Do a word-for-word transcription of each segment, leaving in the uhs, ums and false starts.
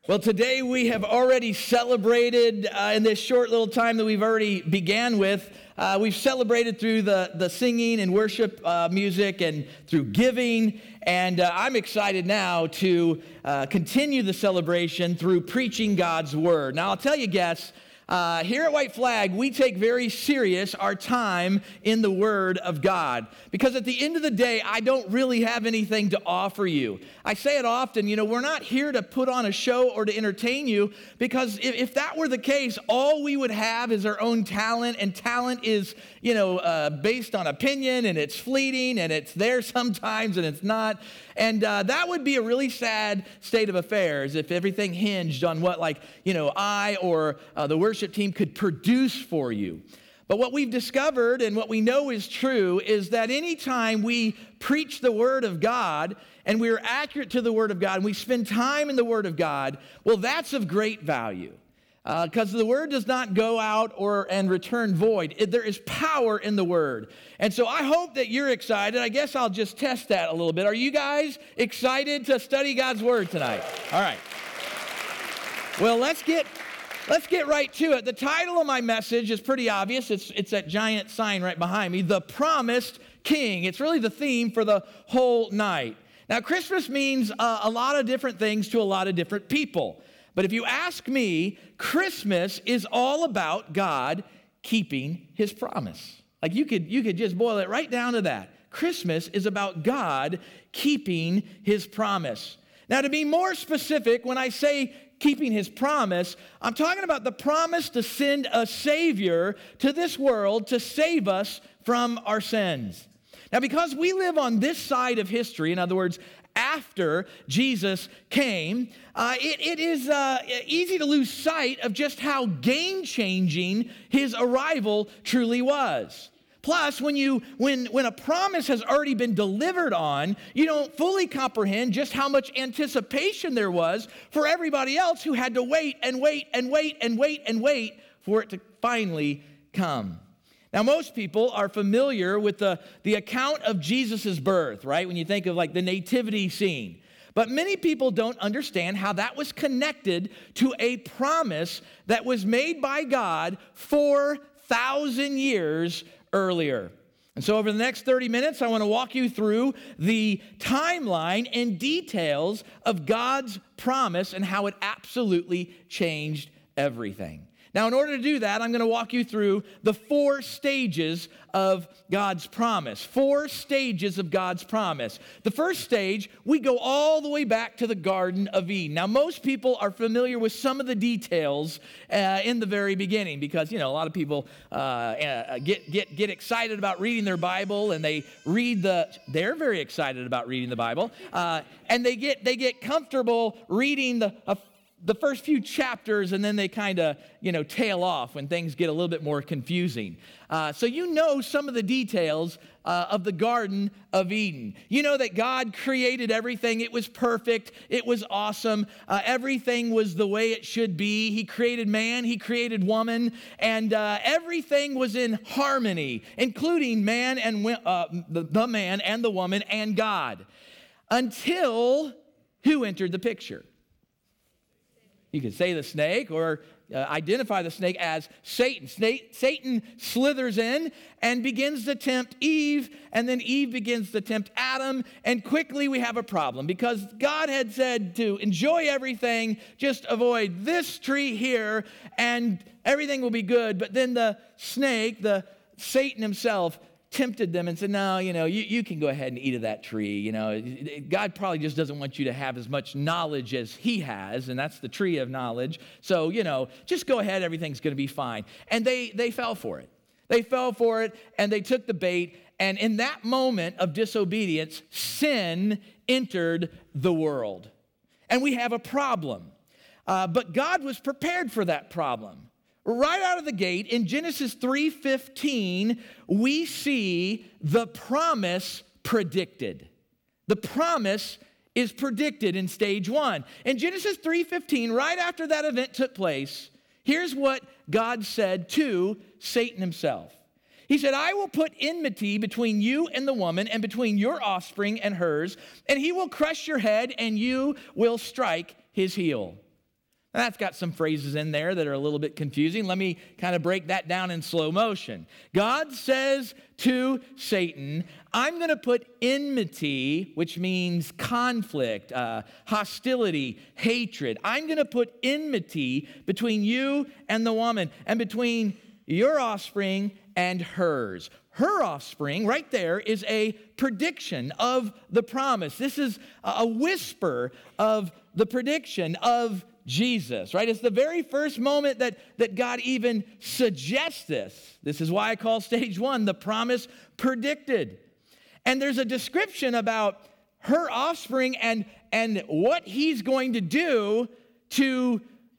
Well, today we have already celebrated uh, in this short little time that we've already began with. Uh, we've celebrated through the, the singing and worship uh, music and through giving. And uh, I'm excited now to uh, continue the celebration through preaching God's Word. Now, I'll tell you, guests, Uh, here at White Flag, we take very serious our time in the Word of God. Because at the end of the day, I don't really have anything to offer you. I say it often, you know, we're not here to put on a show or to entertain you, because if, if that were the case, all we would have is our own talent, and talent is, you know, uh, based on opinion, and it's fleeting, and it's there sometimes, and it's not. And uh, that would be a really sad state of affairs if everything hinged on what, like, you know, I or uh, the worship team could produce for you. But what we've discovered and what we know is true is that anytime we preach the Word of God and we're accurate to the Word of God and we spend time in the Word of God, well, that's of great value. Because uh, the Word does not go out or and return void. It, there is power in the Word. And so I hope that you're excited. I guess I'll just test that a little bit. Are you guys excited to study God's Word tonight? All right. Well, let's get let's get right to it. The title of my message is pretty obvious. It's, it's that giant sign right behind me, The Promised King. It's really the theme for the whole night. Now, Christmas means uh, a lot of different things to a lot of different people. But if you ask me, Christmas is all about God keeping His promise. Like you could, you could just boil it right down to that. Christmas is about God keeping His promise. Now, to be more specific, when I say keeping His promise, I'm talking about the promise to send a Savior to this world to save us from our sins. Now, because we live on this side of history, in other words, after Jesus came, uh, it, it is uh, easy to lose sight of just how game-changing His arrival truly was. Plus, when you when when a promise has already been delivered on, you don't fully comprehend just how much anticipation there was for everybody else who had to wait and wait and wait and wait and wait for it to finally come. Now, most people are familiar with the, the account of Jesus' birth, right? When you think of like the nativity scene. But many people don't understand how that was connected to a promise that was made by God four thousand years earlier. And so over the next thirty minutes, I want to walk you through the timeline and details of God's promise and how it absolutely changed everything. Now, in order to do that, I'm going to walk you through the four stages of God's promise. Four stages of God's promise. The first stage, we go all the way back to the Garden of Eden. Now, most people are familiar with some of the details uh, in the very beginning because, you know, a lot of people uh, uh, get, get, get excited about reading their Bible, and they read the, they're very excited about reading the Bible, uh, and they get, they get comfortable reading the a the first few chapters, and then they kind of, you know, tail off when things get a little bit more confusing. Uh, so you know some of the details uh, of the Garden of Eden. You know that God created everything. It was perfect. It was awesome. Uh, everything was the way it should be. He created man. He created woman. And uh, everything was in harmony, including man and uh, the, the man and the woman and God. Until who entered the picture? You could say the snake or uh, identify the snake as Satan. Snake. Satan slithers in and begins to tempt Eve, and then Eve begins to tempt Adam, and quickly we have a problem because God had said to enjoy everything, just avoid this tree here, and everything will be good. But then the snake, the Satan himself, tempted them and said, no, you know, you, you can go ahead and eat of that tree. You know, God probably just doesn't want you to have as much knowledge as He has, and that's the tree of knowledge. So, you know, just go ahead, everything's going to be fine. And they they fell for it. They fell for it, and they took the bait, and in that moment of disobedience, sin entered the world. And we have a problem. Uh, but God was prepared for that problem. Right out of the gate, in Genesis three fifteen, we see the promise predicted. The promise is predicted in stage one. In Genesis three fifteen, right after that event took place, here's what God said to Satan himself. He said, I will put enmity between you and the woman, and between your offspring and hers, and he will crush your head, and you will strike his heel. That's got some phrases in there that are a little bit confusing. Let me kind of break that down in slow motion. God says to Satan, I'm going to put enmity, which means conflict, uh, hostility, hatred. I'm going to put enmity between you and the woman, and between your offspring and hers. Her offspring, right there, is a prediction of the promise. This is a whisper of the prediction of Jesus, right? It's the very first moment that, that God even suggests this. This is why I call stage one the promise predicted. And there's a description about her offspring and, and what he's going to do to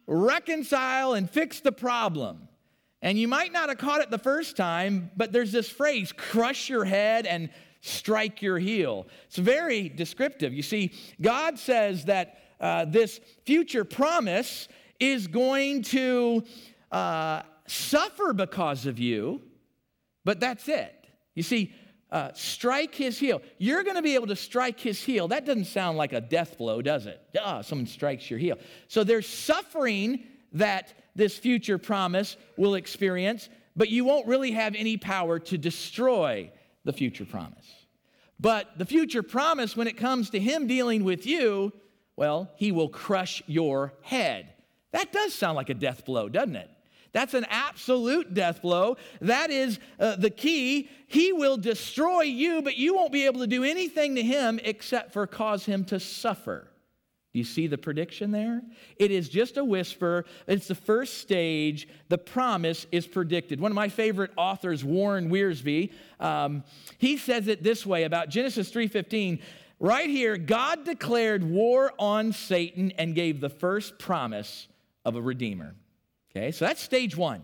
reconcile and fix the problem. And you might not have caught it the first time, but there's this phrase, crush your head and strike your heel. It's very descriptive. You see, God says that uh, this future promise is going to uh, suffer because of you, but that's it. You see, uh, strike his heel. You're going to be able to strike his heel. That doesn't sound like a death blow, does it? Ah, someone strikes your heel. So there's suffering that this future promise will experience, but you won't really have any power to destroy the future promise. But the future promise, when it comes to him dealing with you, well, he will crush your head. That does sound like a death blow, doesn't it? That's an absolute death blow. That is uh, the key. He will destroy you, but you won't be able to do anything to him except for cause him to suffer. Do you see the prediction there? It is just a whisper. It's the first stage. The promise is predicted. One of my favorite authors, Warren Wiersbe, um, he says it this way about Genesis three fifteen. Right here, God declared war on Satan and gave the first promise of a redeemer. Okay, so that's stage one.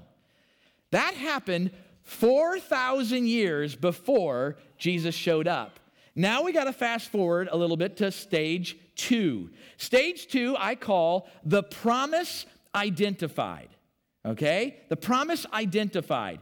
That happened four thousand years before Jesus showed up. Now we got to fast forward a little bit to stage two. Stage two I call the promise identified. Okay? The promise identified.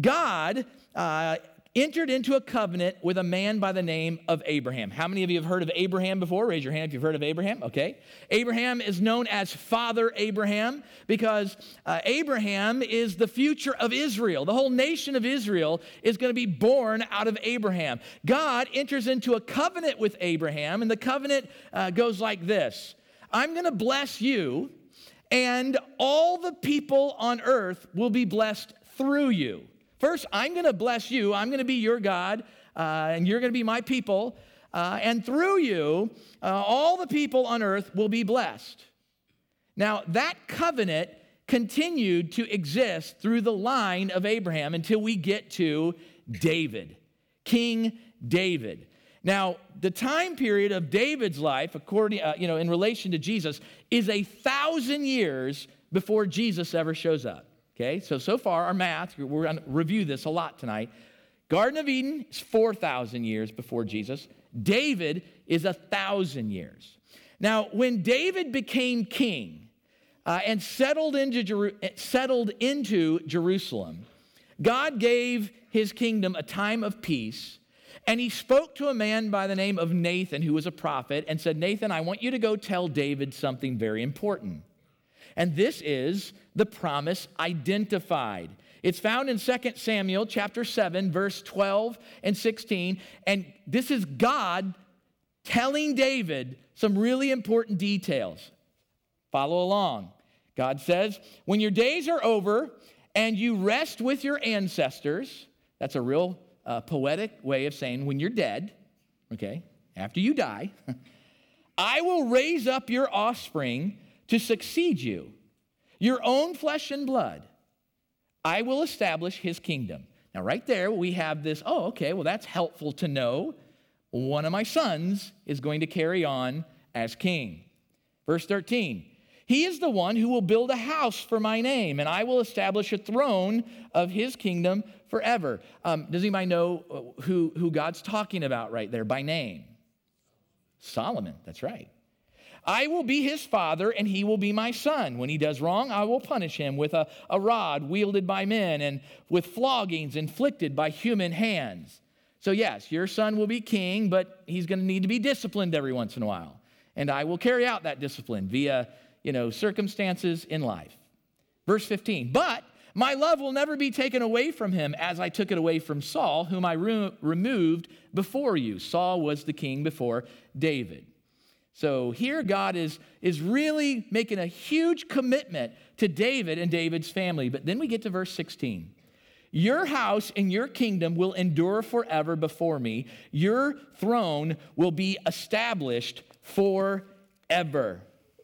God uh, entered into a covenant with a man by the name of Abraham. How many of you have heard of Abraham before? Raise your hand if you've heard of Abraham. Okay. Abraham is known as Father Abraham because uh, Abraham is the future of Israel. The whole nation of Israel is going to be born out of Abraham. God enters into a covenant with Abraham, and the covenant uh, goes like this. I'm going to bless you, and all the people on earth will be blessed through you. First, I'm going to bless you. I'm going to be your God, uh, and you're going to be my people. Uh, and through you, uh, all the people on earth will be blessed. Now, that covenant continued to exist through the line of Abraham until we get to David, King David. Now, the time period of David's life, according, uh, you know, in relation to Jesus, is a thousand years before Jesus ever shows up. Okay, so, so far, our math, we're going to review this a lot tonight. Garden of Eden is four thousand years before Jesus. David is one thousand years. Now, when David became king uh, and settled into, Jeru- settled into Jerusalem, God gave his kingdom a time of peace, and he spoke to a man by the name of Nathan, who was a prophet, and said, Nathan, I want you to go tell David something very important. And this is the promise identified. It's found in Second Samuel chapter seven, verse twelve and sixteen. And this is God telling David some really important details. Follow along. God says, when your days are over and you rest with your ancestors, that's a real uh, poetic way of saying when you're dead, okay, after you die, I will raise up your offspring to succeed you, your own flesh and blood. I will establish his kingdom. Now, right there, we have this, oh, okay, well, that's helpful to know. One of my sons is going to carry on as king. Verse thirteen, he is the one who will build a house for my name, and I will establish a throne of his kingdom forever. Um, does anybody know who, who God's talking about right there by name? Solomon, that's right. I will be his father, and he will be my son. When he does wrong, I will punish him with a, a rod wielded by men and with floggings inflicted by human hands. So yes, your son will be king, but he's going to need to be disciplined every once in a while. And I will carry out that discipline via, you know, circumstances in life. Verse fifteen, but my love will never be taken away from him as I took it away from Saul, whom I re- removed before you. Saul was the king before David. So here God is, is really making a huge commitment to David and David's family. But then we get to verse sixteen. Your house and your kingdom will endure forever before me. Your throne will be established forever.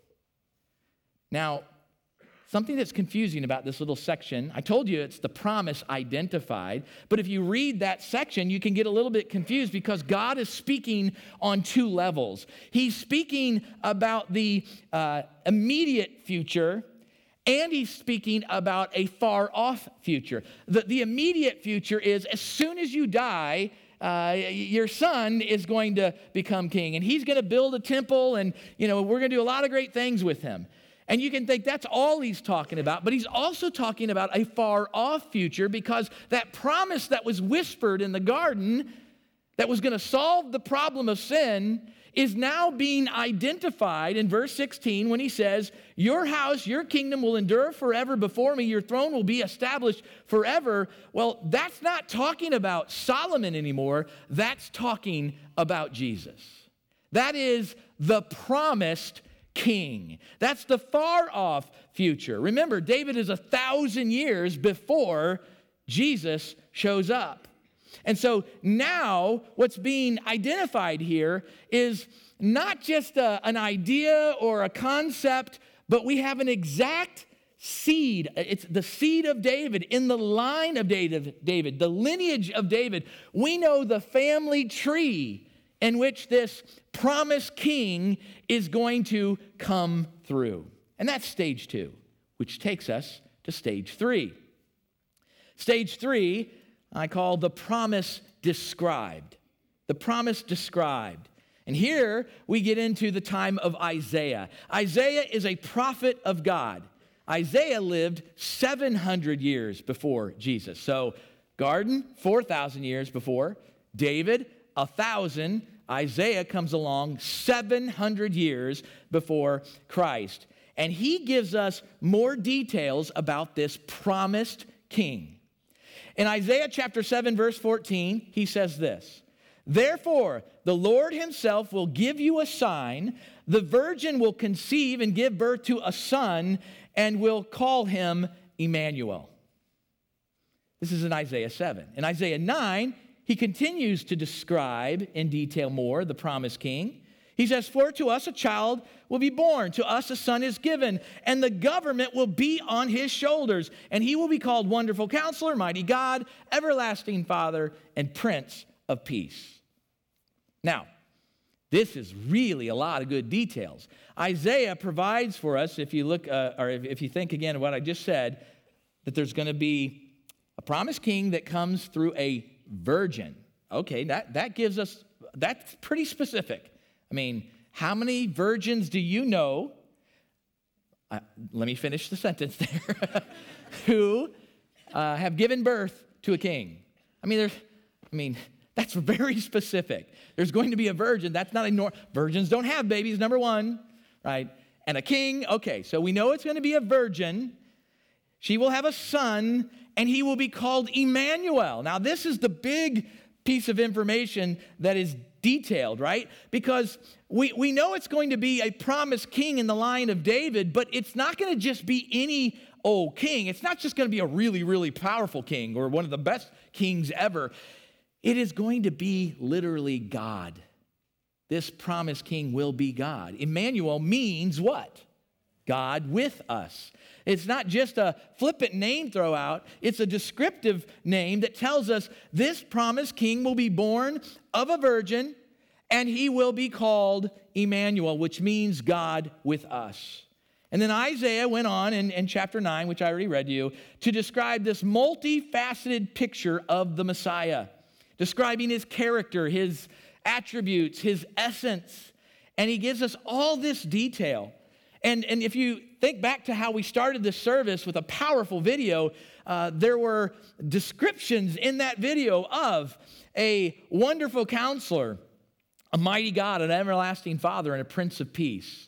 Now, something that's confusing about this little section, I told you it's the promise identified, but if you read that section, you can get a little bit confused because God is speaking on two levels. He's speaking about the uh, immediate future, and he's speaking about a far-off future. The, the immediate future is as soon as you die, uh, your son is going to become king, and he's going to build a temple, and you know we're going to do a lot of great things with him. And you can think that's all he's talking about, but he's also talking about a far-off future because that promise that was whispered in the garden that was going to solve the problem of sin is now being identified in verse sixteen when he says, your house, your kingdom will endure forever before me. Your throne will be established forever. Well, that's not talking about Solomon anymore. That's talking about Jesus. That is the promised king. That's the far off future. Remember, David is a thousand years before Jesus shows up. And so now what's being identified here is not just a, an idea or a concept, but we have an exact seed. It's the seed of David, in the line of David, David, the lineage of David. We know the family tree in which this promised king is going to come through. And that's stage two, which takes us to stage three. Stage three, I call the promise described. The promise described. And here we get into the time of Isaiah. Isaiah is a prophet of God. Isaiah lived seven hundred years before Jesus. So garden, four thousand years before. David, one thousand. Isaiah comes along seven hundred years before Christ. And he gives us more details about this promised king. In Isaiah chapter seven, verse fourteen, he says this, therefore, the Lord himself will give you a sign. The virgin will conceive and give birth to a son and will call him Emmanuel. This is in Isaiah seven. In Isaiah nine, he continues to describe in detail more the promised king. He says, for to us a child will be born, to us a son is given, and the government will be on his shoulders, and he will be called Wonderful Counselor, Mighty God, Everlasting Father, and Prince of Peace. Now, this is really a lot of good details. Isaiah provides for us, if you look, uh, or if, if you think again of what I just said, that there's going to be a promised king that comes through a virgin. Okay, that, that gives us, that's pretty specific. I mean, how many virgins do you know, uh, let me finish the sentence there, who uh, have given birth to a king? I mean, there's, I mean, that's very specific. There's going to be a virgin. That's not a normal, virgins don't have babies, number one, right? And a king, okay, so we know it's going to be a virgin. She will have a son, and he will be called Emmanuel. Now, this is the big piece of information that is detailed, right? Because we, we know it's going to be a promised king in the line of David, but it's not going to just be any old king. It's not just going to be a really, really powerful king or one of the best kings ever. It is going to be literally God. This promised king will be God. Emmanuel means what? God with us. It's not just a flippant name throw out. It's a descriptive name that tells us this promised king will be born of a virgin, and he will be called Emmanuel, which means God with us. And then Isaiah went on in, in chapter nine, which I already read to you, to describe this multifaceted picture of the Messiah, describing his character, his attributes, his essence. And he gives us all this detail. And, and if you think back to how we started this service with a powerful video, uh, there were descriptions in that video of a wonderful counselor, a mighty God, an everlasting Father, and a Prince of Peace.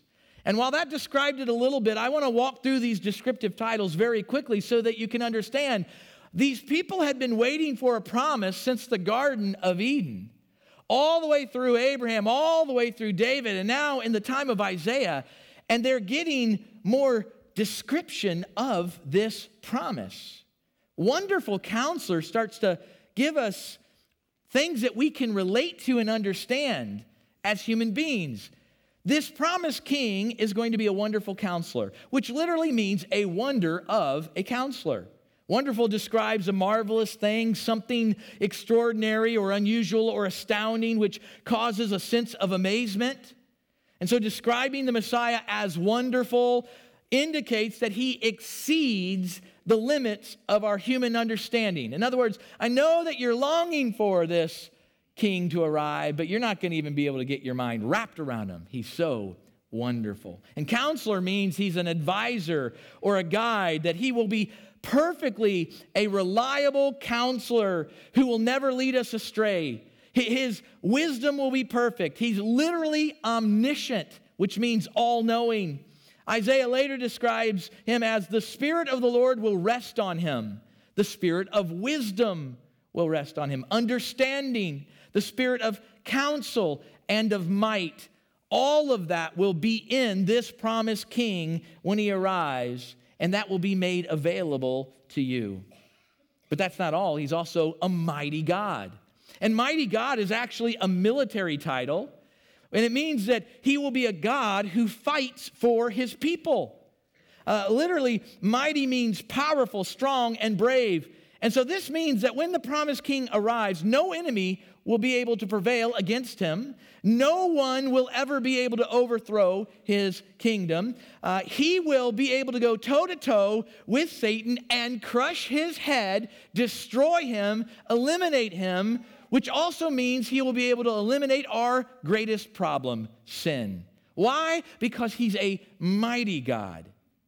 And while that described it a little bit, I want to walk through these descriptive titles very quickly so that you can understand these people had been waiting for a promise since the Garden of Eden, all the way through Abraham, all the way through David, and now in the time of Isaiah, and they're getting more description of this promise. Wonderful Counselor starts to give us things that we can relate to and understand as human beings. This promised king is going to be a wonderful counselor, which literally means a wonder of a counselor. Wonderful describes a marvelous thing, something extraordinary or unusual or astounding, which causes a sense of amazement. And so describing the Messiah as wonderful indicates that he exceeds the limits of our human understanding. In other words, I know that you're longing for this king to arrive, but you're not going to even be able to get your mind wrapped around him. He's so wonderful. And counselor means he's an advisor or a guide, that he will be perfectly a reliable counselor who will never lead us astray. His wisdom will be perfect. He's literally omniscient, which means all-knowing. Isaiah later describes him as the Spirit of the Lord will rest on him. The Spirit of wisdom will rest on him. Understanding, the Spirit of counsel and of might. All of that will be in this promised king when he arrives, and that will be made available to you. But that's not all. He's also a mighty God. And mighty God is actually a military title, and it means that he will be a God who fights for his people. Uh, literally, mighty means powerful, strong, and brave. And so this means that when the promised king arrives, no enemy will be able to prevail against him. No one will ever be able to overthrow his kingdom. Uh, he will be able to go toe-to-toe with Satan and crush his head, destroy him, eliminate him, which also means he will be able to eliminate our greatest problem, sin. Why? Because he's a mighty God.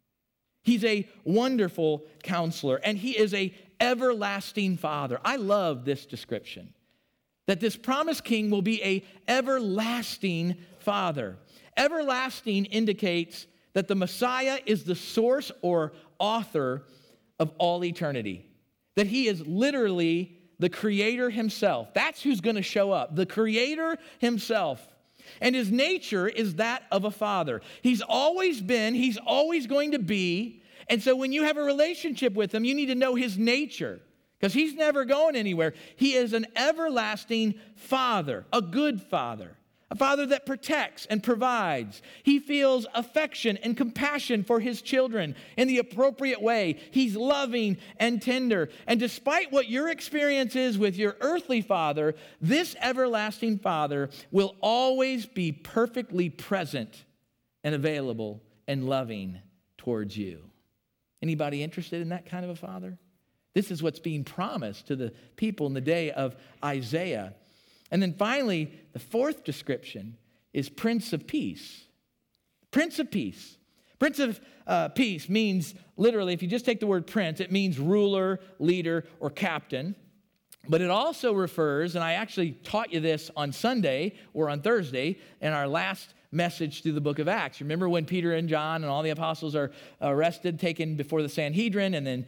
He's a wonderful counselor, and he is a everlasting Father. I love this description, that this promised king will be a everlasting Father. Everlasting indicates that the Messiah is the source or author of all eternity, that he is literally the Creator himself. That's who's going to show up, the Creator himself. And his nature is that of a father. He's always been, he's always going to be. And so when you have a relationship with him, you need to know his nature, because he's never going anywhere. He is an everlasting Father, a good Father, a Father that protects and provides. He feels affection and compassion for his children in the appropriate way. He's loving and tender. And despite what your experience is with your earthly father, this everlasting Father will always be perfectly present and available and loving towards you. Anybody interested in that kind of a father? This is what's being promised to the people in the day of Isaiah. And then finally, the fourth description is Prince of Peace. Prince of Peace. Prince of uh, Peace means, literally, if you just take the word prince, it means ruler, leader, or captain. But it also refers, and I actually taught you this on Sunday or on Thursday in our last message through the book of Acts. Remember when Peter and John and all the apostles are arrested, taken before the Sanhedrin, and then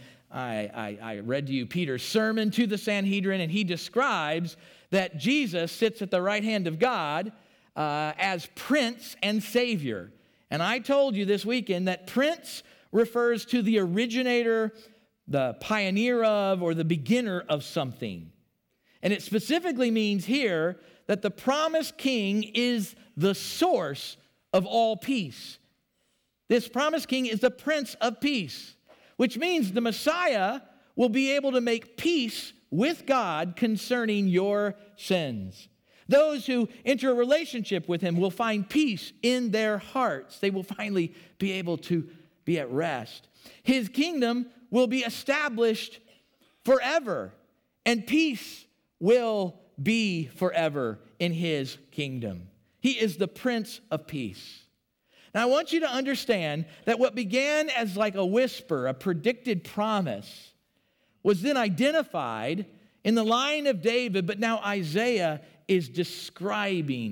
I, I, I read to you Peter's sermon to the Sanhedrin, and he describes that Jesus sits at the right hand of God uh, as Prince and Savior. And I told you this weekend that Prince refers to the originator, the pioneer of, or the beginner of something. And it specifically means here that the promised king is the source of all peace. This promised king is the Prince of Peace, which means the Messiah will be able to make peace with God concerning your sins. Those who enter a relationship with him will find peace in their hearts. They will finally be able to be at rest. His kingdom will be established forever, and peace will be forever in his kingdom. He is the Prince of Peace. Now, I want you to understand that what began as like a whisper, a predicted promise, was then identified in the line of David, but now Isaiah is describing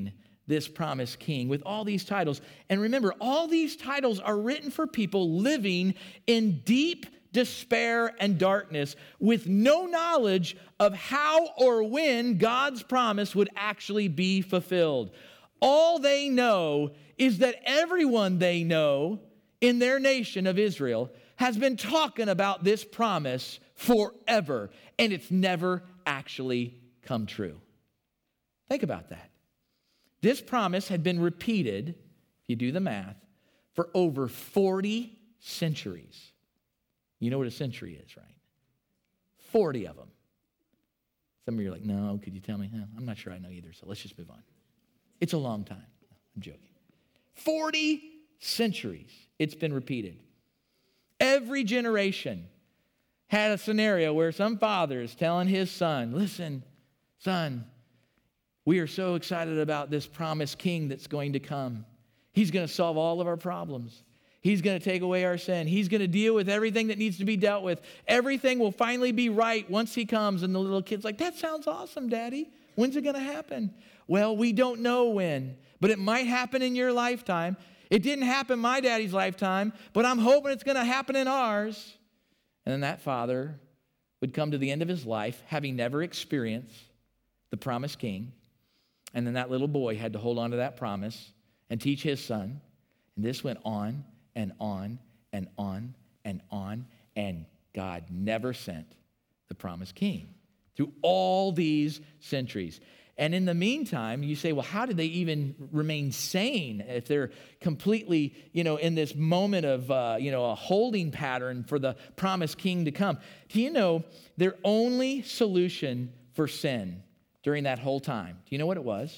this promised king with all these titles. And remember, all these titles are written for people living in deep despair and darkness with no knowledge of how or when God's promise would actually be fulfilled. All they know is that everyone they know in their nation of Israel has been talking about this promise forever, and it's never actually come true. Think about that. This promise had been repeated, if you do the math, for over forty centuries. You know what a century is, right? forty of them. Some of you are like, no, could you tell me? No, I'm not sure I know either, so let's just move on. It's a long time. I'm joking. forty centuries it's been repeated. Every generation had a scenario where some father is telling his son, listen, son, we are so excited about this promised king that's going to come. He's going to solve all of our problems. He's going to take away our sin. He's going to deal with everything that needs to be dealt with. Everything will finally be right once he comes. And the little kid's like, that sounds awesome, Daddy. When's it going to happen? Well, we don't know when, but it might happen in your lifetime. It didn't happen in my daddy's lifetime, but I'm hoping it's going to happen in ours. And then that father would come to the end of his life, having never experienced the promised king. And then that little boy had to hold on to that promise and teach his son. And this went on and on and on and on. And God never sent the promised king through all these centuries. And in the meantime, you say, well, how did they even remain sane if they're completely, you know, in this moment of, uh, you know, a holding pattern for the promised king to come? Do you know their only solution for sin during that whole time? Do you know what it was?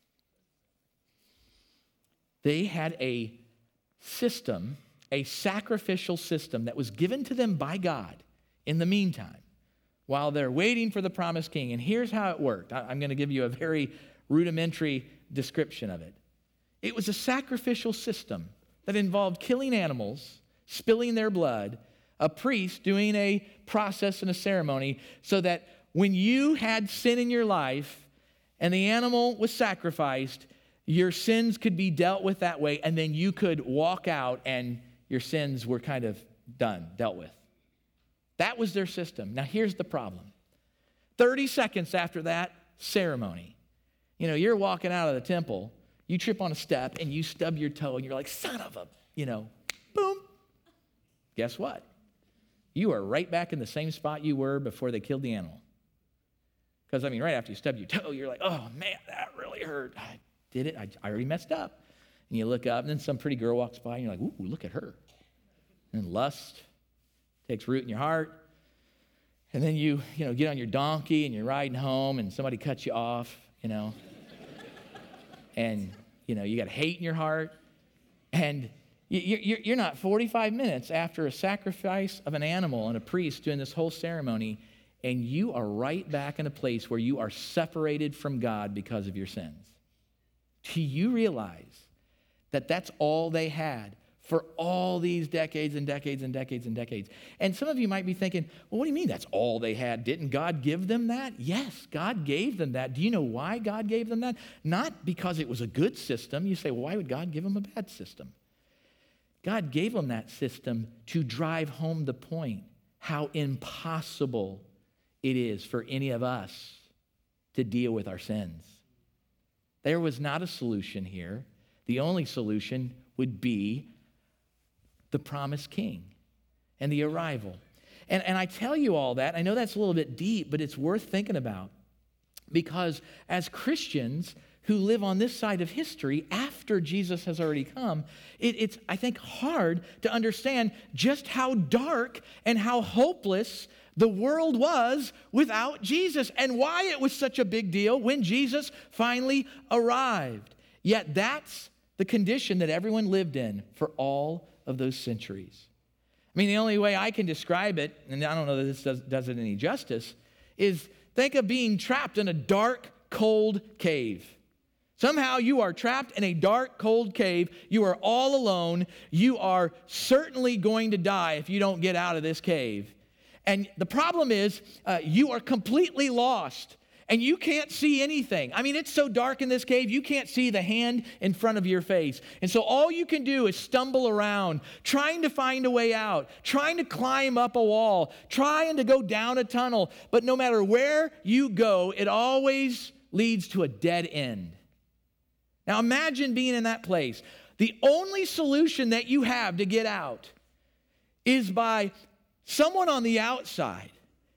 They had a system, a sacrificial system that was given to them by God in the meantime, while they're waiting for the promised king. And here's how it worked. I'm going to give you a very rudimentary description of it. It was a sacrificial system that involved killing animals, spilling their blood, a priest doing a process and a ceremony so that when you had sin in your life and the animal was sacrificed, your sins could be dealt with that way, and then you could walk out and your sins were kind of done, dealt with. That was their system. Now, here's the problem. thirty seconds after that ceremony, you know, you're walking out of the temple, you trip on a step, and you stub your toe, and you're like, son of a, you know, boom. Guess what? You are right back in the same spot you were before they killed the animal. Because, I mean, right after you stub your toe, you're like, oh, man, that really hurt. I did it. I, I already messed up. And you look up, and then some pretty girl walks by, and you're like, ooh, look at her. And lust takes root in your heart. And then you, you know, get on your donkey and you're riding home and somebody cuts you off, you know. And, you know, you got hate in your heart. And you, you're not forty-five minutes after a sacrifice of an animal and a priest doing this whole ceremony, and you are right back in a place where you are separated from God because of your sins. Do you realize that that's all they had for all these decades and decades and decades and decades? And some of you might be thinking, well, what do you mean that's all they had? Didn't God give them that? Yes, God gave them that. Do you know why God gave them that? Not because it was a good system. You say, well, why would God give them a bad system? God gave them that system to drive home the point how impossible it is for any of us to deal with our sins. There was not a solution here. The only solution would be the promised king and the arrival. And, and I tell you all that, I know that's a little bit deep, but it's worth thinking about. Because as Christians who live on this side of history after Jesus has already come, it, it's, I think, hard to understand just how dark and how hopeless the world was without Jesus and why it was such a big deal when Jesus finally arrived. Yet that's the condition that everyone lived in for all of those centuries. I mean, the only way I can describe it, and I don't know that this does, does it any justice, is think of being trapped in a dark, cold cave. Somehow you are trapped in a dark, cold cave. You are all alone. You are certainly going to die if you don't get out of this cave. And the problem is uh, you are completely lost. and you can't see anything. I mean, it's so dark in this cave, you can't see the hand in front of your face. And so all you can do is stumble around, trying to find a way out, trying to climb up a wall, trying to go down a tunnel. But no matter where you go, it always leads to a dead end. Now imagine being in that place. The only solution that you have to get out is by someone on the outside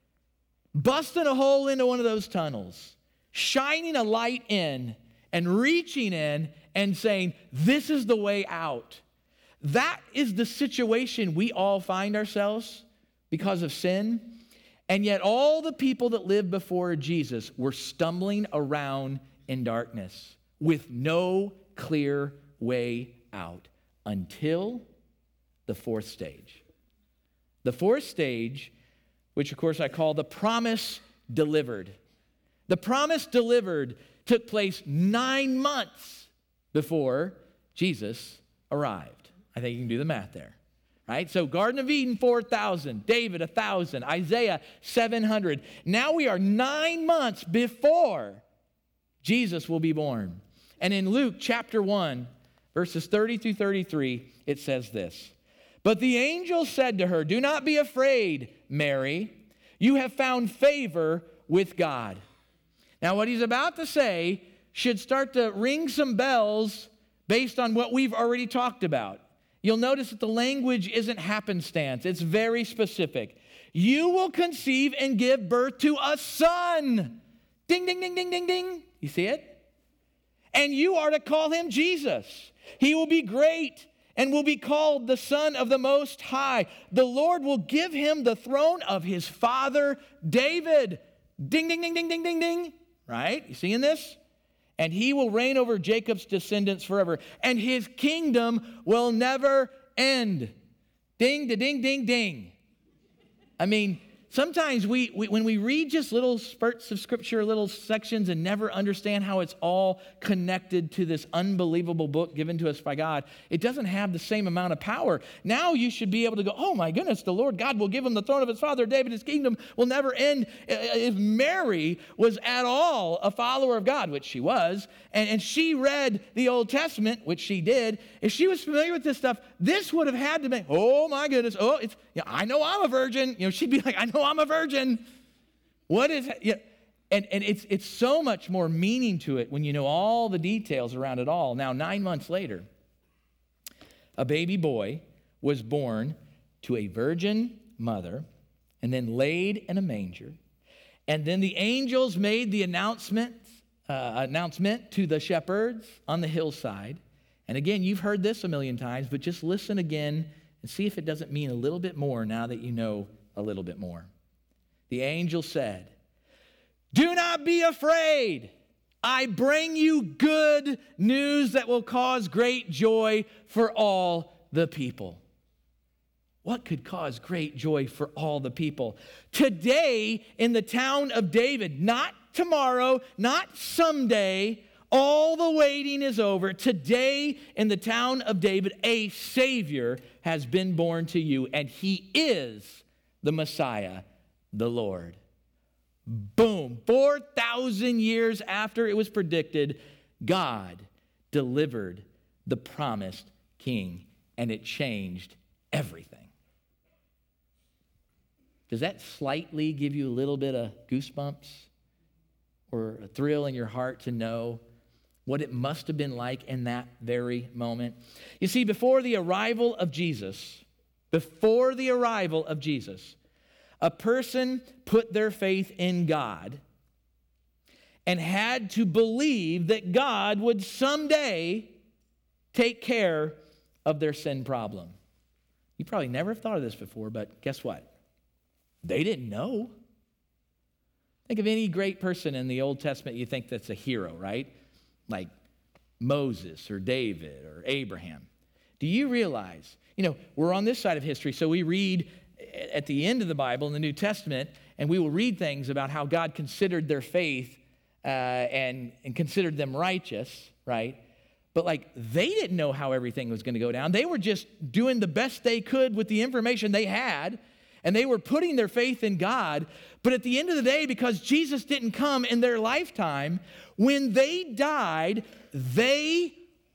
busting a hole into one of those tunnels, shining a light in, and reaching in and saying, this is the way out. That is the situation we all find ourselves because of sin. And yet all the people that lived before Jesus were stumbling around in darkness with no clear way out until the fourth stage. The fourth stage, which of course I call the promise delivered. The promise delivered took place nine months before Jesus arrived. I think you can do the math there, right? So Garden of Eden, four thousand. David, one thousand. Isaiah, seven hundred. Now we are nine months before Jesus will be born. And in Luke chapter one, verses thirty through thirty-three, it says this. But the angel said to her, do not be afraid, Mary. You have found favor with God. Now, what he's about to say should start to ring some bells based on what we've already talked about. You'll notice that the language isn't happenstance. It's very specific. You will conceive and give birth to a son. Ding, ding, ding, ding, ding, ding. You see it? And you are to call him Jesus. He will be great and will be called the Son of the Most High. The Lord will give him the throne of his father David. Ding, ding, ding, ding, ding, ding, ding. Right? You seeing this? And he will reign over Jacob's descendants forever. And his kingdom will never end. Ding, da, ding, ding, ding. I mean, sometimes we, we, when we read just little spurts of scripture, little sections, and never understand how it's all connected to this unbelievable book given to us by God, it doesn't have the same amount of power. Now you should be able to go, oh my goodness, the Lord God will give him the throne of his father David. His kingdom will never end. If Mary was at all a follower of God, which she was, and, and she read the Old Testament, which she did, if she was familiar with this stuff, this would have had to be, oh my goodness, oh, it's, yeah, I know I'm a virgin. You know, she'd be like, I know I'm a virgin. What is yeah, and, and it's it's so much more meaning to it when you know all the details around it all. Now, nine months later, a baby boy was born to a virgin mother and then laid in a manger. And then the angels made the announcement, uh, announcement to the shepherds on the hillside. And again, you've heard this a million times, but just listen again and see if it doesn't mean a little bit more now that you know a little bit more. The angel said, do not be afraid. I bring you good news that will cause great joy for all the people. What could cause great joy for all the people? Today in the town of David, not tomorrow, not someday, all the waiting is over. Today in the town of David, a Savior has been born to you, and he is the Messiah, the Lord. Boom. four thousand years after it was predicted, God delivered the promised king, and it changed everything. Does that slightly give you a little bit of goosebumps or a thrill in your heart to know what it must have been like in that very moment? You see, before the arrival of Jesus, before the arrival of Jesus, a person put their faith in God and had to believe that God would someday take care of their sin problem. You probably never thought of this before, but guess what? They didn't know. Think of any great person in the Old Testament you think that's a hero, right? Like Moses or David or Abraham. Do you realize, you know, we're on this side of history, so we read at the end of the Bible in the New Testament, and we will read things about how God considered their faith uh, and, and considered them righteous, right? But like they didn't know how everything was going to go down. They were just doing the best they could with the information they had. And they were putting their faith in God. But at the end of the day, because Jesus didn't come in their lifetime, when they died, they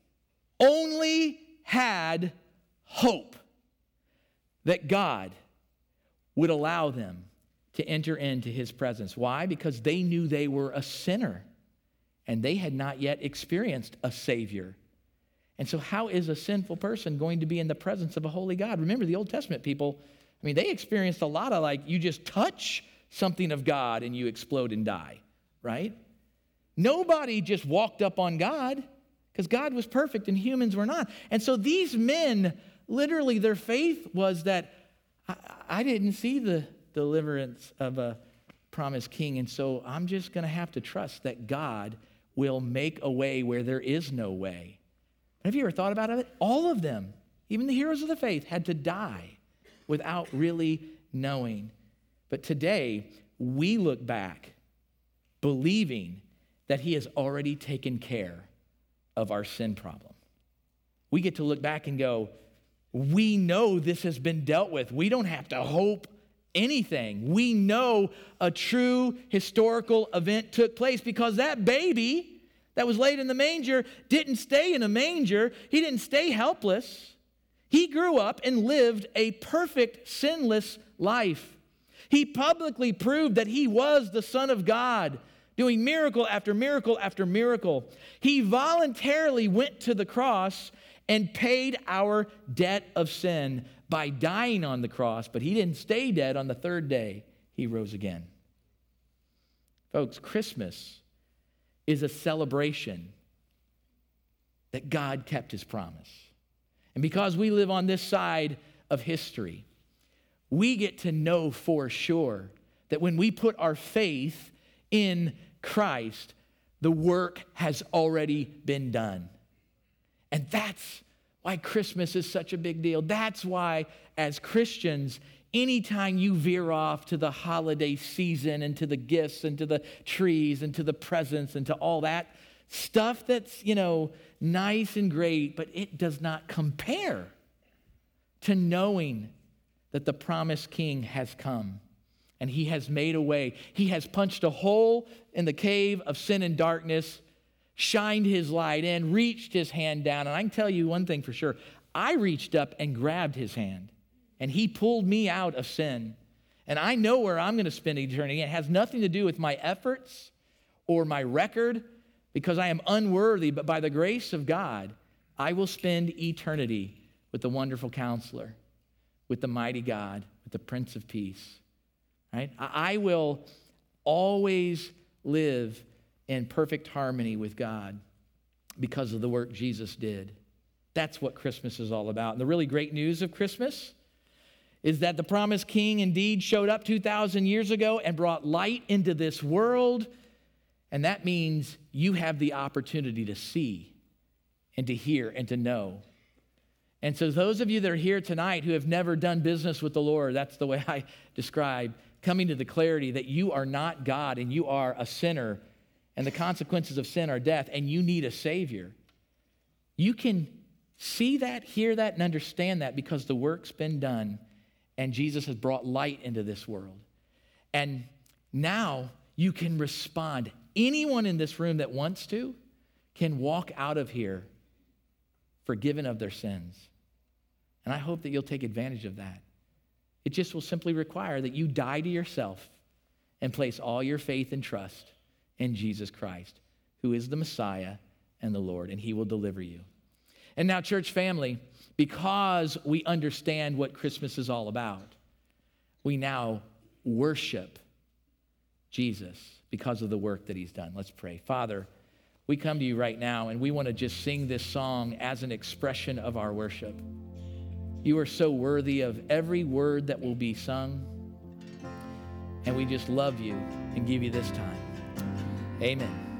only had hope that God would allow them to enter into his presence. Why? Because they knew they were a sinner and they had not yet experienced a Savior. And so how is a sinful person going to be in the presence of a holy God? Remember, the Old Testament people, I mean, they experienced a lot of like, you just touch something of God and you explode and die, right? Nobody just walked up on God because God was perfect and humans were not. And so these men, literally their faith was that I, I didn't see the deliverance of a promised king, and so I'm just going to have to trust that God will make a way where there is no way. Have you ever thought about it? All of them, even the heroes of the faith, had to die without really knowing. But today, we look back believing that he has already taken care of our sin problem. We get to look back and go, we know this has been dealt with. We don't have to hope anything. We know a true historical event took place because that baby that was laid in the manger didn't stay in a manger. He didn't stay helpless. He grew up and lived a perfect, sinless life. He publicly proved that he was the Son of God, doing miracle after miracle after miracle. He voluntarily went to the cross and paid our debt of sin by dying on the cross, but he didn't stay dead. On the third day, he rose again. Folks, Christmas is a celebration that God kept his promise. And because we live on this side of history, we get to know for sure that when we put our faith in Christ, the work has already been done. And that's why Christmas is such a big deal. That's why, as Christians, anytime you veer off to the holiday season and to the gifts and to the trees and to the presents and to all that stuff that's, you know, nice and great, but it does not compare to knowing that the promised King has come and he has made a way. He has punched a hole in the cave of sin and darkness, shined his light in, reached his hand down. And I can tell you one thing for sure. I reached up and grabbed his hand, and he pulled me out of sin. And I know where I'm going to spend eternity. It has nothing to do with my efforts or my record, because I am unworthy, but by the grace of God, I will spend eternity with the wonderful Counselor, with the mighty God, with the Prince of Peace. Right? I will always live in perfect harmony with God because of the work Jesus did. That's what Christmas is all about. And the really great news of Christmas is that the promised King indeed showed up two thousand years ago and brought light into this world. And that means you have the opportunity to see and to hear and to know. And so those of you that are here tonight who have never done business with the Lord, that's the way I describe coming to the clarity that you are not God and you are a sinner, and the consequences of sin are death, and you need a Savior. You can see that, hear that, and understand that because the work's been done, and Jesus has brought light into this world. And now you can respond. Anyone in this room that wants to can walk out of here forgiven of their sins. And I hope that you'll take advantage of that. It just will simply require that you die to yourself and place all your faith and trust in Jesus Christ, who is the Messiah and the Lord, and he will deliver you. And now, church family, because we understand what Christmas is all about, we now worship Jesus because of the work that he's done. Let's pray. Father, we come to you right now, and we want to just sing this song as an expression of our worship. You are so worthy of every word that will be sung, and we just love you and give you this time. Amen.